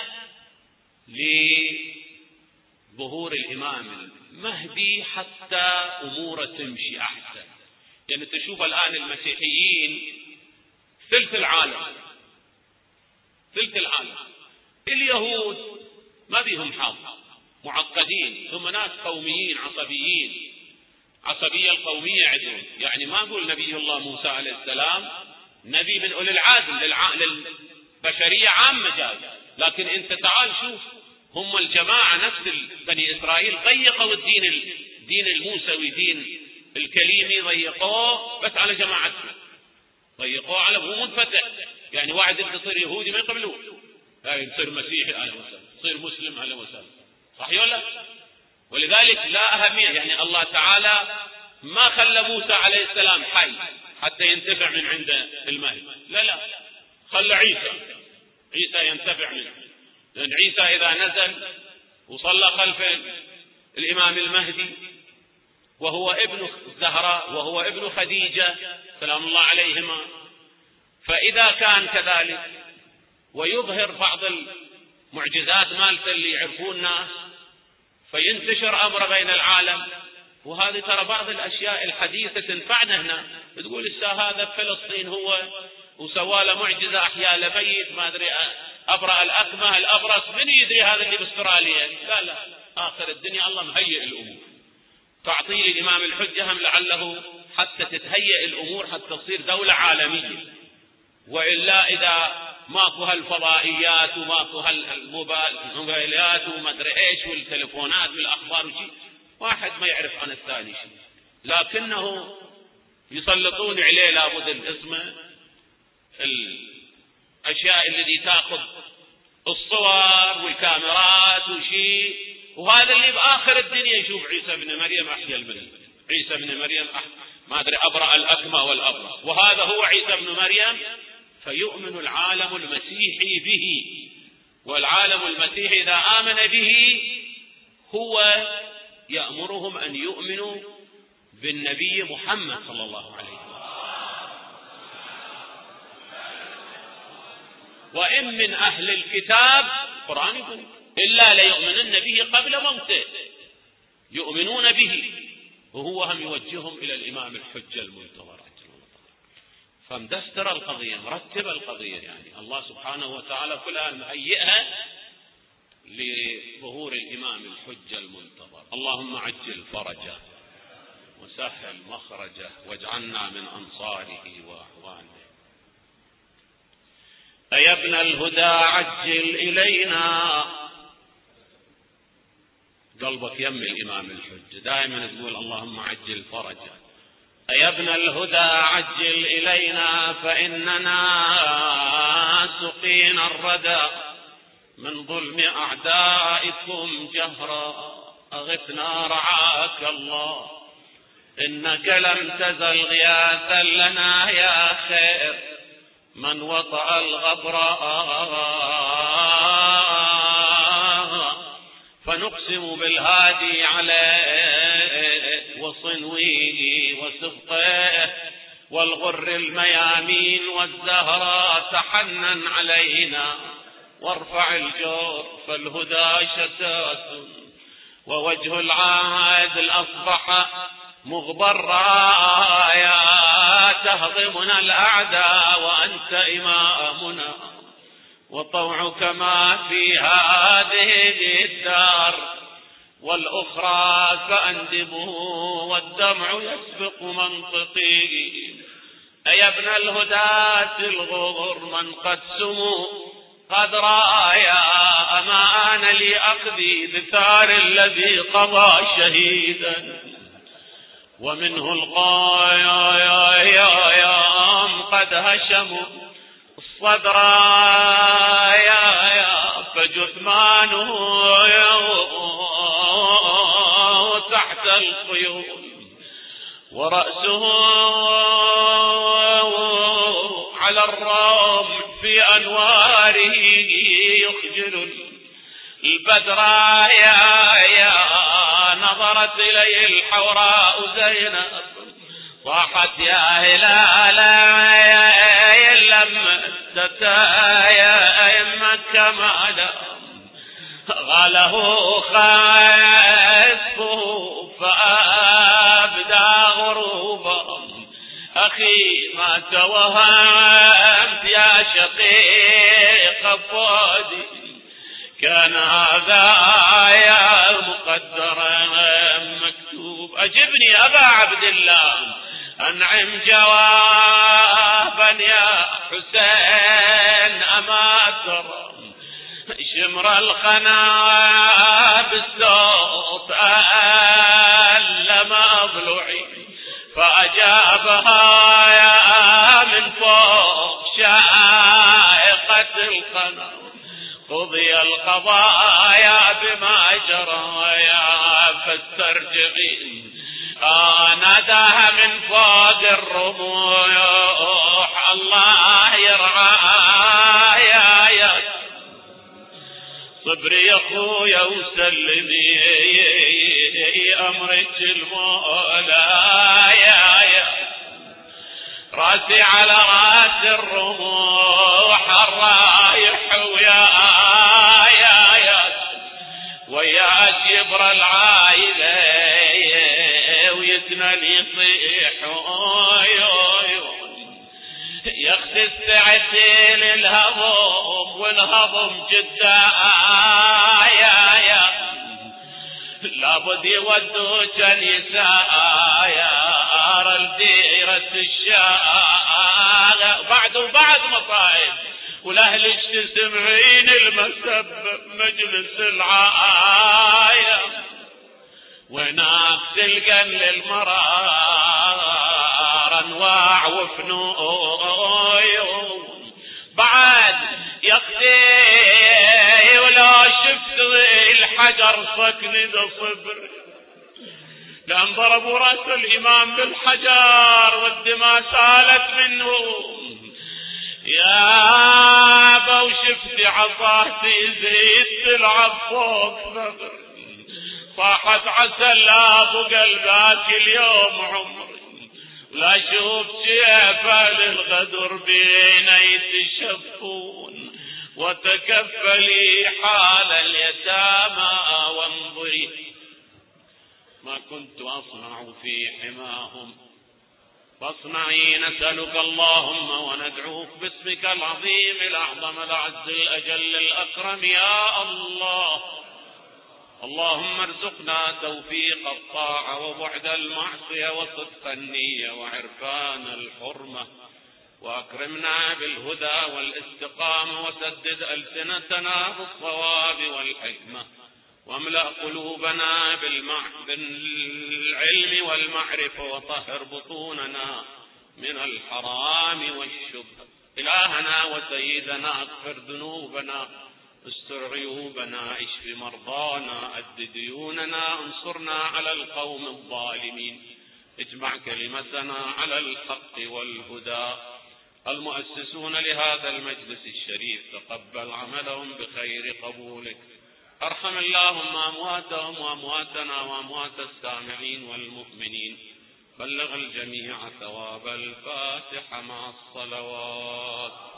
لظهور الإمام المهدي حتى أموره تمشي أحسن. يعني تشوف الآن المسيحيين ثلث العالم، ثلث العالم اليهود ما بيهم حظ، معقدين، ثم ناس قوميين عصبيين، عصبية القومية عندهم. يعني ما أقول نبي الله موسى عليه السلام نبي من أولي العزم للبشرية عامة جاز، لكن أنت تعال شوف هم الجماعة نفس بني إسرائيل ضيقوا الدين، الدين الموسوي دين الكليمي ضيقوه بس على جماعتنا، ضيقوه على مو منفتح. يعني واحد يصير يهودي ما يقبلوه، يعني يصير مسيحي أهلا وسهلا، يصير مسلم أهلا وسهلا، صحيح ولا؟ ولذلك لا أهمية، يعني الله تعالى ما خلى موسى عليه السلام حي حتى ينتفع من عند المهدي، لا لا، خلى عيسى، عيسى ينتفع منه، لأن عيسى إذا نزل وصلى خلف الإمام المهدي وهو ابن الزهراء وهو ابن خديجة سلام الله عليهما، فإذا كان كذلك ويظهر بعض المعجزات مالته اللي يعرفون الناس فينتشر أمر بين العالم، وهذه ترى بعض الأشياء الحديثة تنفعنا هنا. تقول السا هذا بفلسطين هو وسوى له معجزة أحيا له ميت ما أدري أبرأ الأكمه الأبرص، من يدري هذا اللي باستراليا؟ لا لا، آخر الدنيا الله مهيئ الأمور، تعطي الإمام الحجة هم لعله حتى تتهيئ الأمور حتى تصير دولة عالمية. وإلا إذا ماكو هالفضائيات وماكو هالموبايلات وما ادري ايش والتلفونات والاخبار وشي، واحد ما يعرف عن الثاني شيء، لكنه يسلطون عليه لابد اسمه الاشياء التي تاخذ الصور والكاميرات وشي، وهذا اللي باخر الدنيا يشوف عيسى ابن مريم احيا الميت، عيسى ابن مريم ما ادري ابرأ الاكمه والابرص، وهذا هو عيسى ابن مريم. فيؤمن العالم المسيحي به، والعالم المسيحي إذا آمن به هو يأمرهم أن يؤمنوا بالنبي محمد صلى الله عليه وسلم. وإن من أهل الكتاب القرآن يقول إلا ليؤمنن به قبل موته، يؤمنون به، وهو هم يوجههم إلى الإمام الحجة المنتظر. فمدستر القضية، مرتب القضية، يعني الله سبحانه وتعالى كلها مهيئها لظهور الإمام الحجة المنتظر. اللهم عجل فرجه وسهل مخرجه واجعلنا من أنصاره وأعوانه. أيا ابن الهدى عجل إلينا، قلبك يم الإمام الحجة، دائما تقول اللهم عجل فرجه. أيا ابن الهدى عجل إلينا فإننا سقينا الردى من ظلم أعدائكم جهرا، أغثنا رعاك الله إنك لم تزل غياثا لنا يا خير من وطأ الغبراء، فنقسم بالهادي عليه وصنويه وسبقه والغر الميامين والزهراء، تحنن علينا وارفع الجور، فالهدى شتات ووجه العاهد الأصبح مغبرا، يا تهضمنا الأعداء وأنت إمامنا، وطوعك ما في هذه الدار والأخرى فأندبه والدمع يسبق منطقي. أي ابن الهداة الغر من قد سموا قد رايا، أما آن لي أخذي بثار الذي قضى شهيدا، ومنه القايام قد هشموا الصدر، يا فجثمانه تحت الخيول، ورأسه على الرام في أنواره يخجل البدر، يا يا نظرت إليه الحوراء زينب صاحت يا هلالا، لم تتايا إمك مالا غاله خاسفه فأبدى غروبا، أخي ما توهمت يا شقيق فؤادي، كان هذا يا مقدرا مكتوب. أجبني أبا عبد الله أنعم جوابا يا حسين، أما ترى شمر الخنا بالصوت ألم أضلعي، فأجابها يا من فوق شائقة الخنا، قضي القضايا بما جرى يا فاسترجعي، ناداها من فوق الرموح الله يرعايا، يا صبري يا اخويا وسلمي امرك المولى، يا يا راسي على راس الرموح الرايح، ويا يا يا ويا جبر العائله ويتنى يصيح ياخذ السعتين الهضم والهضم جدا، يا يا لابد يودوك النساء يا الديرة الشاغ، بعد وبعد مصائب والاهل تسمعين المسب مجلس العاية، وناس تلقى للمرار انواع وفنون، بعد يقضي ولا شفت الحجر صكن ذا صبر، لان ضربوا راس الامام بالحجر والدماء سالت منه، يا ابا وشفت عصاتي زيد تلعب فوق ثغر، صاحت عسى لا ابو قلبك اليوم عمري، لا شوف شيفه للغدر بين يتشفون، وتكفلي حال اليتامى وانظري ما كنت اصنع في حماهم، فاصنعي نسألك اللهم وندعوك باسمك العظيم الأعظم الأعز الأجل الأكرم يا الله. اللهم ارزقنا توفيق الطاعة وبعد المعصية وصدق النية وعرفان الحرمة، وأكرمنا بالهدى والاستقامة، وسدد ألسنتنا بالصواب والحكمة، واملأ قلوبنا بالعلم والمعرفة، وطهر بطوننا من الحرام والشبه. إلهنا وسيدنا اغفر ذنوبنا، استر عيوبنا، اشف مرضانا، أد ديوننا، انصرنا على القوم الظالمين. اجمع كلمتنا على الحق والهدى. المؤسسون لهذا المجلس الشريف تقبل عملهم بخير قبولك. ارحم اللهم امواتهم وامواتنا واموات السامعين والمؤمنين. بلغ الجميع ثواب الفاتحة مع الصلوات.